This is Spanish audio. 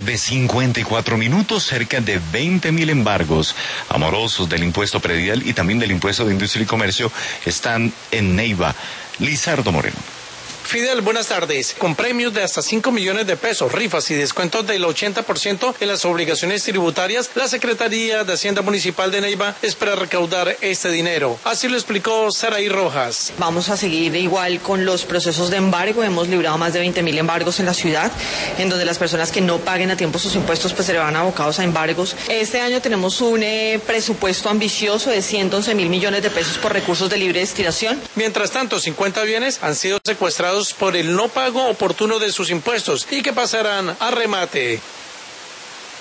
De 54 minutos, cerca de 20.000 embargos amorosos del impuesto predial y también del impuesto de industria y comercio están en Neiva. Lizardo Moreno. Fidel, buenas tardes. Con premios de hasta 5 millones de pesos, rifas y descuentos del 80% en las obligaciones tributarias, la Secretaría de Hacienda Municipal de Neiva espera recaudar este dinero. Así lo explicó Saraí Rojas. Vamos a seguir igual con los procesos de embargo. Hemos librado más de 20.000 embargos en la ciudad, en donde las personas que no paguen a tiempo sus impuestos pues se le van abocados a embargos. Este año tenemos un presupuesto ambicioso de 111.000 millones de pesos por recursos de libre destinación. Mientras tanto, 50 bienes han sido secuestrados por el no pago oportuno de sus impuestos y que pasarán a remate.